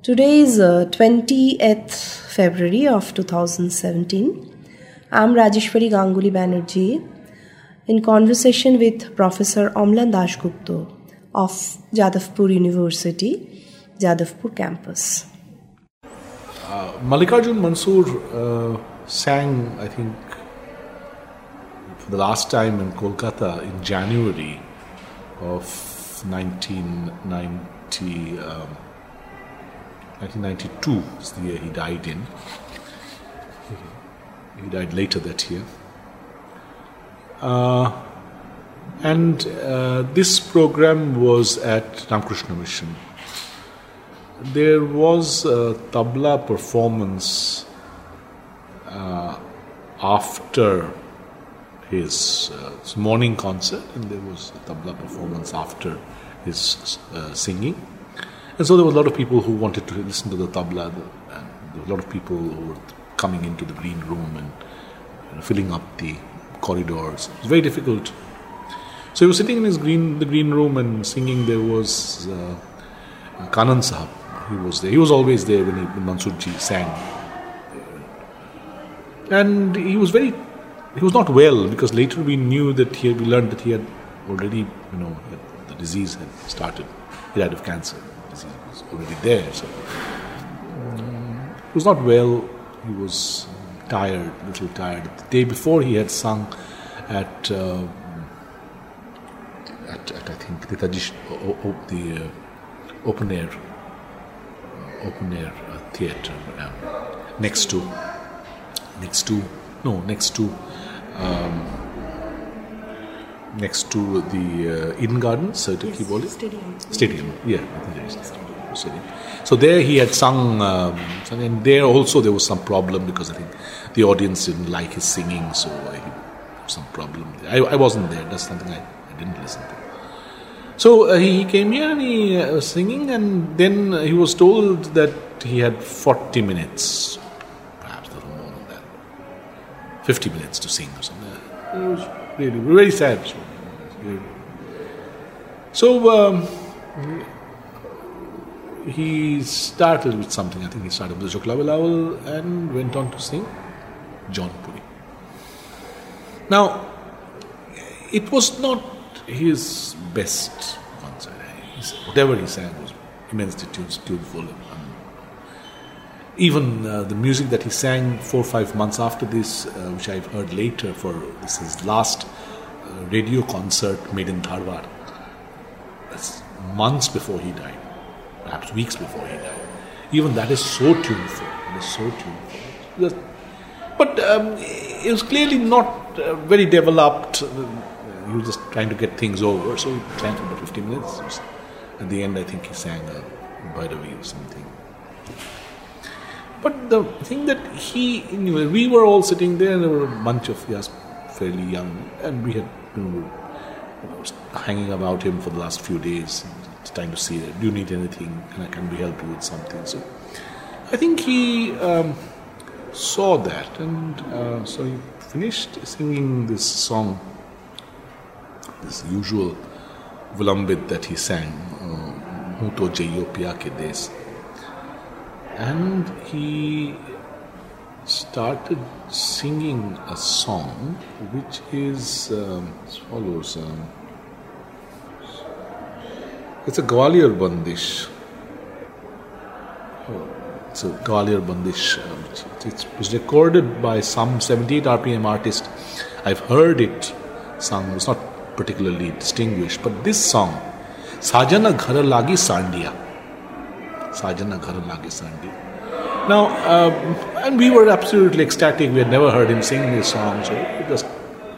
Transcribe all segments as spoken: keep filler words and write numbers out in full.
Today is uh, twentieth February of two thousand seventeen. I'm Rajeshwari Ganguly Banerjee in conversation with Professor Omlan Dasgupta of Jadavpur University, Jadavpur campus. Uh, Mallikarjun Mansoor uh, sang, I think, for the last time in Kolkata in January of nineteen ninety. Um, nineteen ninety-two is the year he died in. He, he died later that year. Uh, and uh, this program was at Ramakrishna Mission. There was a tabla performance uh, after his, uh, his morning concert, and there was a tabla performance after his uh, singing. And so there were a lot of people who wanted to listen to the tabla, and there were a lot of people who were coming into the green room and you know, filling up the corridors. It was very difficult. So he was sitting in his green, the green room and singing. There was uh, Kanan Sahab. He was there. He was always there when, he, when Mansoorji sang. And he was very, he was not well, because later we knew that he, we learned that he had already, you know, the disease had started. He died of cancer. He was already there. So um, he was not well. He was tired, a little tired. The day before, he had sung at, uh, at, at I think, the, Tajish, o, o, the uh, open air, uh, open air uh, theatre um, next to, next to, no, next to. Um, Next to the uh, Eden Gardens, yes, Stadium. Stadium, yeah. I think there is stadium. stadium. So there he had sung, um, and there also there was some problem because I think the audience didn't like his singing, so I, there was some problem. I, I wasn't there. That's something I, I didn't listen to. So uh, he came here and he uh, was singing, and then he was told that he had forty minutes, perhaps a little more than that, fifty minutes to sing or something. It was really very sad. So um, he started with something. I think he started with Shukla Bilawal and went on to sing Jaunpuri. Now, it was not his best concert. Whatever he sang was immensely tuneful. Even uh, the music that he sang four or five months after this, uh, which I've heard later for this his last uh, radio concert made in Dharwad. That's months before he died, perhaps weeks before he died. Even that is so tuneful. It is so tuneful. But um, it was clearly not uh, very developed. Uh, he was just trying to get things over. So he sang for about fifteen minutes. At the end, I think he sang a Bhairavi or something. But the thing that he, anyway, we were all sitting there, and there were a bunch of yes, fairly young, and we had you know, you know, hanging about him for the last few days, trying to see, do you need anything, and I can we help you with something? So I think he um, saw that, and uh, so he finished singing this song, this usual Vilambit that he sang, Hu to jaiyo piya ke des. And he started singing a song which is um, as follows. Um, it's a Gwalior Bandish. Oh, it's a Gwalior Bandish. Uh, it was recorded by some seventy-eight R P M artist. I've heard it sung. It's not particularly distinguished, but this song, Sajana Ghar Lagi Sandiya. Sajana Ghar Lagi Sandiya. Now, um, and we were absolutely ecstatic. We had never heard him sing this song, so it was.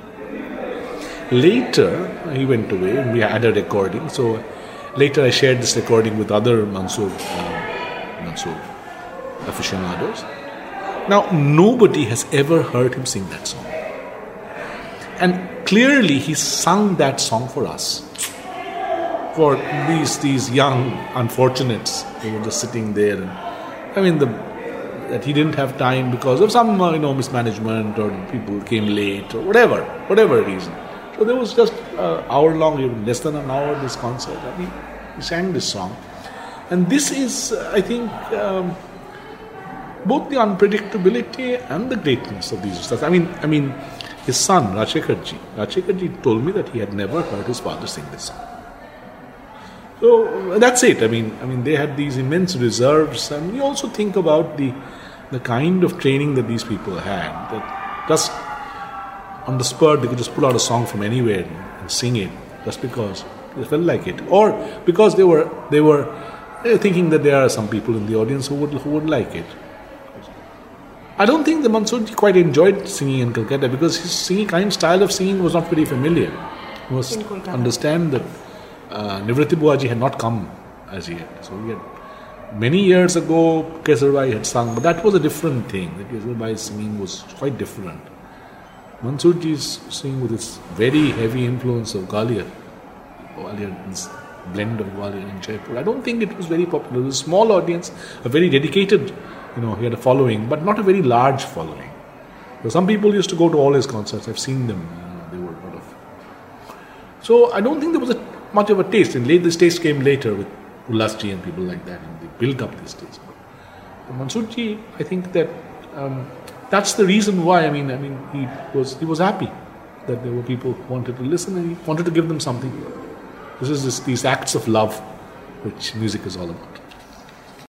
Later, he went away, and we had a recording. So later, I shared this recording with other Mansoor, uh, Mansoor aficionados. Now, nobody has ever heard him sing that song, and clearly, he sung that song for us. For these these young unfortunates who were just sitting there, and I mean the, that he didn't have time because of some uh, you know mismanagement, or people came late, or whatever, whatever reason. So there was just an hour long, even less than an hour, this concert, and he, he sang this song. And this is, I think, um, both the unpredictability and the greatness of these ustads. I mean, I mean, his son, Rajshekarji, Rajshekarji told me that he had never heard his father sing this song. So that's it. I mean, I mean, they had these immense reserves, and you also think about the the kind of training that these people had. That just on the spur, they could just pull out a song from anywhere and, and sing it, just because they felt like it, or because they were they were thinking that there are some people in the audience who would who would like it. I don't think the Mansoorji quite enjoyed singing in Calcutta because his singing kind style of singing was not very familiar. He must understand that uh, Nivritti Buaji had not come as yet. So he had, many years ago, Kesarbai had sung, but that was a different thing. The Kesarbai's singing was quite different. Mansoorji's singing with its very heavy influence of Gwalior, Gwalior, this blend of Gwalior and Jaipur. I don't think it was very popular. It was a small audience, a very dedicated. You know, he had a following, but not a very large following. So some people used to go to all his concerts. I've seen them. You know, they were a lot of. So I don't think there was a, much of a taste. And late, this taste came later with Ullasji and people like that, and they built up this taste. But Mansoorji, I think that um, that's the reason why. I mean, I mean, he was he was happy that there were people who wanted to listen, and he wanted to give them something. This is this, these acts of love, which music is all about.